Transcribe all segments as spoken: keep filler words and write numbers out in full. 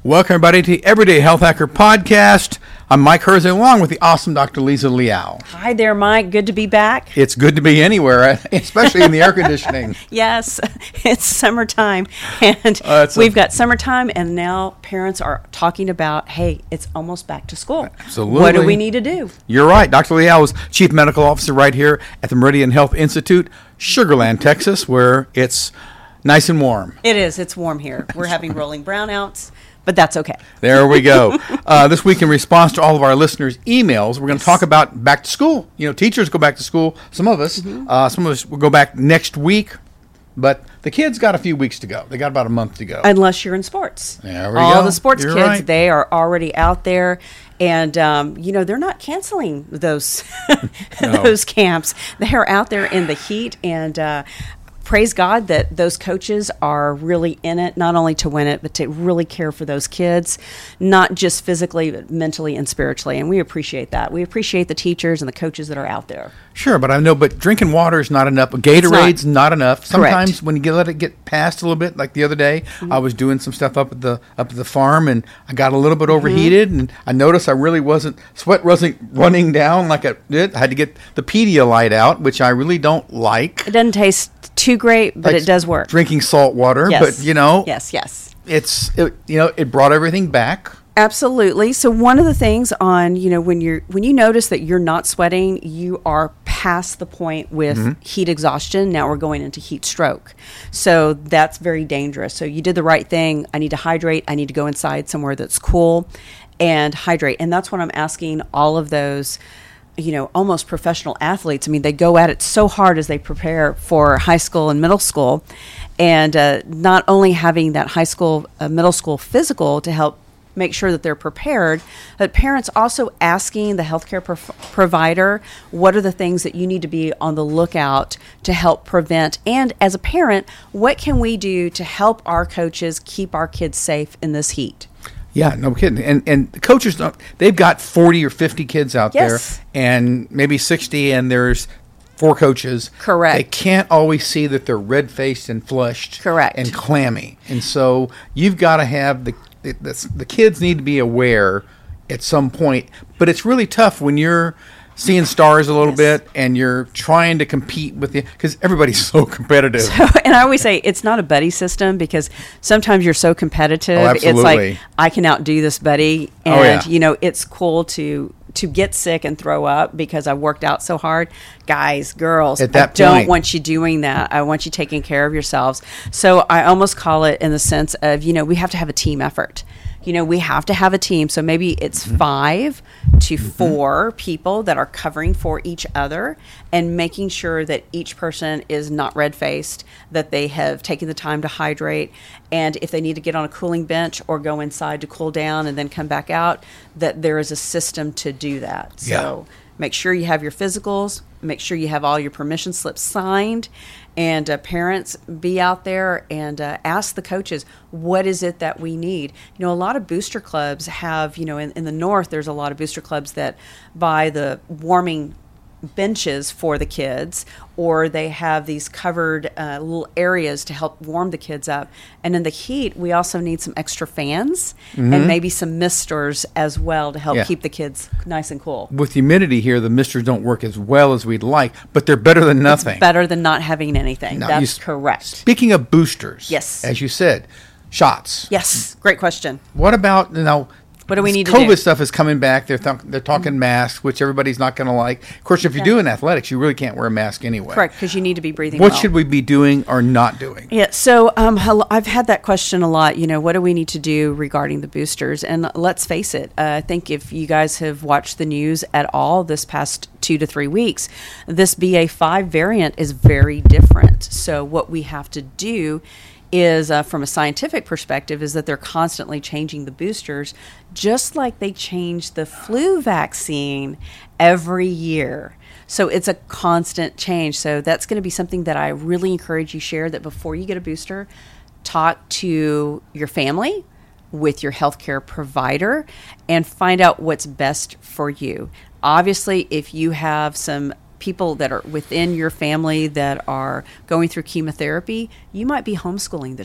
Welcome, everybody, to the Everyday Health Hacker Podcast. I'm Mike Herzog, along with the awesome Doctor Lisa Liao. Hi there, Mike. Good to be back. It's good to be anywhere, especially in the air conditioning. Yes, it's summertime, and uh, we've a, got summertime, and now parents are talking about, hey, it's almost back to school. Absolutely. What do we need to do? You're right. Doctor Liao is Chief Medical Officer right here at the Meridian Health Institute, Sugar Land, Texas, where it's nice and warm. It is. It's warm here. We're having rolling brownouts. But that's okay. There we go. Uh, this week, in response to all of our listeners' emails, we're going to yes. talk about back to school. You know, teachers go back to school. Some of us, mm-hmm. uh, some of us will go back next week. But the kids got a few weeks to go. They got about a month to go. Unless you're in sports. There we all go. the sports You're kids, right. they are already out there. And, um, you know, they're not canceling those, no. those camps. They are out there in the heat. And uh praise God that those coaches are really in it, not only to win it, but to really care for those kids, not just physically, but mentally and spiritually. And we appreciate that. We appreciate the teachers and the coaches that are out there. Sure, but I know, but drinking water is not enough. Gatorade's not. not enough. Sometimes Correct. when you get, let it get past a little bit, like the other day, mm-hmm. I was doing some stuff up at the up at the farm, and I got a little bit overheated, mm-hmm. and I noticed I really wasn't, sweat wasn't running down like it did. I had to get the Pedialyte out, which I really don't like. It doesn't taste too great, but like it does work. Drinking salt water, yes. but you know, yes, yes, it's it, you know, it brought everything back. Absolutely. So one of the things on, you know, when you're when you notice that you're not sweating, you are past the point with mm-hmm. heat exhaustion. Now we're going into heat stroke. So that's very dangerous. So you did the right thing. I need to hydrate. I need to go inside somewhere that's cool and hydrate. And that's what I'm asking all of those, you know, almost professional athletes. I mean, they go at it so hard as they prepare for high school and middle school. And uh, not only having that high school, uh, middle school physical to help make sure that they're prepared, but parents also asking the healthcare pro- provider, what are the things that you need to be on the lookout to help prevent? And as a parent, what can we do to help our coaches keep our kids safe in this heat? Yeah, no kidding. And and the coaches, don't, they've got forty or fifty kids out yes. there, and maybe sixty, and there's four coaches. Correct. They can't always see that they're red-faced and flushed. Correct. And clammy. And so you've got to have the, the, the, the kids need to be aware at some point. But it's really tough when you're seeing stars a little yes. bit and you're trying to compete with the, because everybody's so competitive. So, and I always say it's not a buddy system because sometimes you're so competitive. Oh, absolutely. It's like, I can outdo this buddy. And, oh, yeah. you know, it's cool to to get sick and throw up because I worked out so hard. Guys, girls, At that I don't point. want you doing that. I want you taking care of yourselves. So I almost call it in the sense of, you know, we have to have a team effort. You know, we have to have a team. So maybe it's mm-hmm. five to mm-hmm. four people that are covering for each other and making sure that each person is not red-faced, that they have taken the time to hydrate. And if they need to get on a cooling bench or go inside to cool down and then come back out, that there is a system to do that. Yeah. So make sure you have your physicals, make sure you have all your permission slips signed, and uh, parents, be out there and uh, ask the coaches, what is it that we need? You know, a lot of booster clubs have, you know, in, in the north, there's a lot of booster clubs that buy the warming benches for the kids, or they have these covered uh, little areas to help warm the kids up. And in the heat, we also need some extra fans mm-hmm. and maybe some misters as well to help yeah. keep the kids nice and cool. With humidity here, the misters don't work as well as we'd like, but they're better than nothing. It's better than not having anything. Now, That's you, correct. Speaking of boosters, yes, as you said, shots. Yes, great question. What about, you know, what do we need to COVID do? stuff is coming back. They're th- they're talking mm-hmm. masks, which everybody's not going to like. Of course, if you're yeah. doing athletics, you really can't wear a mask anyway. Correct, because you need to be breathing What well. should we be doing or not doing? Yeah, so um, I've had that question a lot. You know, what do we need to do regarding the boosters? And let's face it, uh, I think if you guys have watched the news at all this past two to three weeks, this B A five variant is very different. So what we have to do is, uh, from a scientific perspective, is that they're constantly changing the boosters, just like they change the flu vaccine every year. So it's a constant change. So that's going to be something that I really encourage you share, that before you get a booster, talk to your family, with your healthcare provider, and find out what's best for you. Obviously, if you have some people that are within your family that are going through chemotherapy, you might be homeschooling this year.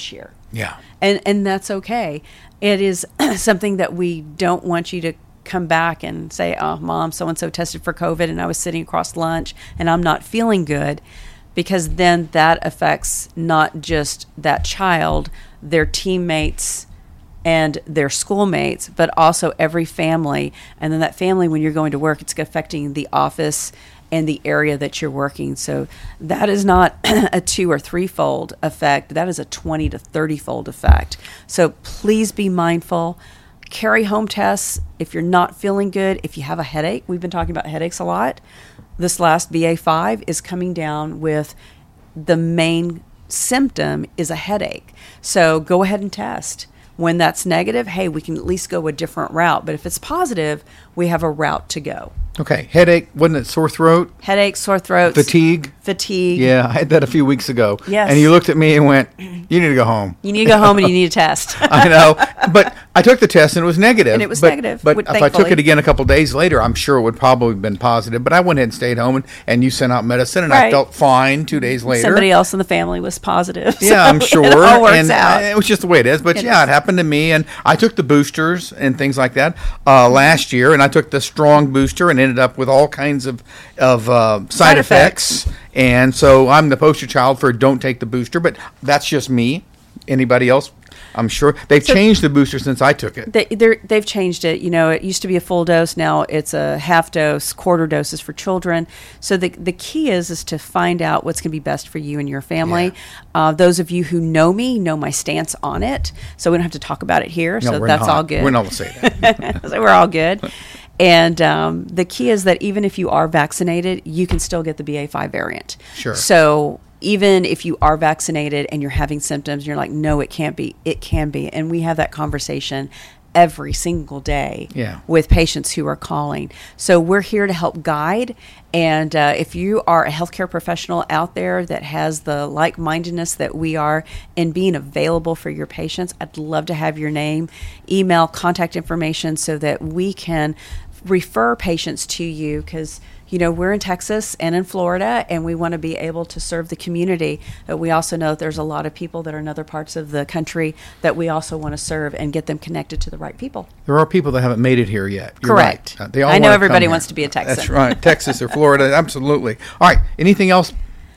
Yeah. And and that's okay. It is something that we don't want you to come back and say, oh, Mom, so-and-so tested for COVID and I was sitting across lunch and I'm not feeling good, because then that affects not just that child, their teammates and their schoolmates, but also every family. And then that family, when you're going to work, it's affecting the office and the area that you're working. So that is not a two or threefold effect. That is a twenty to thirty fold effect. So please be mindful. Carry home tests if you're not feeling good. If you have a headache, we've been talking about headaches a lot. This last B A five is coming down with the main symptom is a headache. So go ahead and test. When that's negative, hey, we can at least go a different route. But if it's positive, we have a route to go. Okay. Headache, wasn't it sore throat? Headache, sore throat. Fatigue? Fatigue. Yeah, I had that a few weeks ago. Yes. And you looked at me and went, you need to go home. You need to go home and you need a test. I know. But I took the test and it was negative. And it was but, negative, But would- if I took thankfully. it again a couple days later, I'm sure it would probably have been positive. But I went ahead and stayed home, and, and you sent out medicine, and I Right. felt fine two days later. Somebody else in the family was positive. Yeah, I'm so sure. It all works and out. uh, it was just the way it is. But It yeah, is. it happened to me, and I took the boosters and things like that uh, last year, and I took the strong booster and ended up with all kinds of of uh, side, Side effects. effects. And so I'm the poster child for don't take the booster, but that's just me. Anybody else? I'm sure they've So- changed the booster since I took it. They, they're, they've changed it. You know, it used to be a full dose. Now it's a half dose, quarter doses for children. So the the key is is to find out what's going to be best for you and your family. Yeah. Uh, those of you who know me know my stance on it. So we don't have to talk about it here. No, so we're that's not. all good. We're not going to say that. So we're all good. And um, the key is that even if you are vaccinated, you can still get the B A five variant. Sure. So even if you are vaccinated and you're having symptoms, you're like, no, it can't be. It can be. And we have that conversation every single day Yeah. with patients who are calling. So we're here to help guide. And uh, if you are a healthcare professional out there that has the like-mindedness that we are in being available for your patients, I'd love to have your name, email, contact information so that we can refer patients to you, because you know we're in Texas and in Florida and we want to be able to serve the community, but we also know that there's a lot of people that are in other parts of the country that we also want to serve and get them connected to the right people. There are people that haven't made it here yet. You're Correct. right. Uh, they all I know wanna everybody come wants here. to be a Texan. That's right. Texas or Florida, absolutely. All right. Anything else?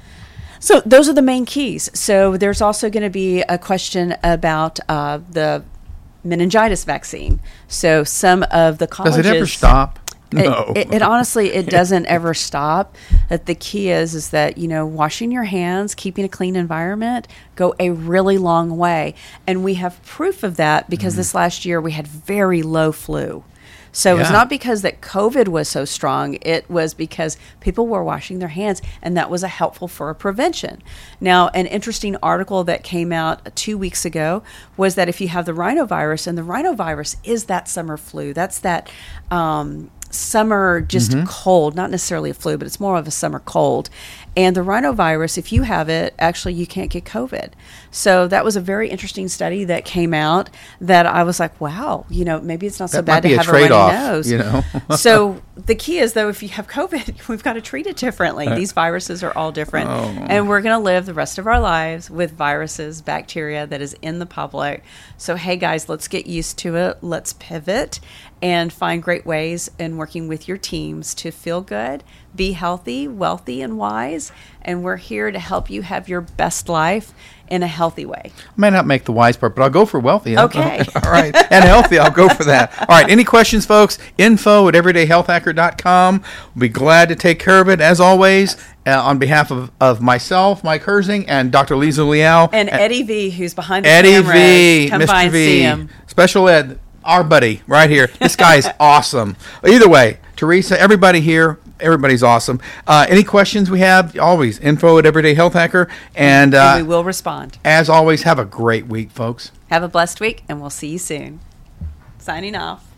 So those are the main keys. So there's also going to be a question about uh, the meningitis vaccine. So some of the colleges. Does it ever stop? It, No. it, it honestly, it doesn't ever stop. That the key is, is that, you know, washing your hands, keeping a clean environment go a really long way. And we have proof of that because Mm-hmm. this last year we had very low flu. So it's Yeah. not because that COVID was so strong. It was because people were washing their hands, and that was a helpful for a prevention. Now, an interesting article that came out two weeks ago was that if you have the rhinovirus, and the rhinovirus is that summer flu, that's that um, summer just Mm-hmm. cold, not necessarily a flu, but it's more of a summer cold. And the rhinovirus, if you have it, actually you can't get COVID. So that was a very interesting study that came out that I was like, wow, you know, maybe it's not so That might bad to be a have a runny trade-off, nose. you know. So the key is, though, if you have COVID, we've got to treat it differently. These viruses are all different. Oh. And we're going to live the rest of our lives with viruses, bacteria that is in the public. So, hey, guys, let's get used to it. Let's pivot and find great ways in working with your teams to feel good, be healthy, wealthy, and wise. And we're here to help you have your best life in a healthy way. I may not make the wise part, but I'll go for wealthy. Okay. All right. And healthy, I'll go for that. All right. Any questions, folks? Info at everyday health hacker dot com. We'll be glad to take care of it, as always. Uh, on behalf of, of myself, Mike Herzing, and Doctor Lisa Liao. And Eddie V, who's behind the Eddie cameras. V, Come Mister by and V, see him. Special Ed, our buddy right here. This guy is awesome. Either way, Teresa, everybody here, everybody's awesome. Uh, any questions we have, always info at Everyday Health Hacker. And, uh, and we will respond. as always, have a great week, folks. Have a blessed week, and we'll see you soon. Signing off.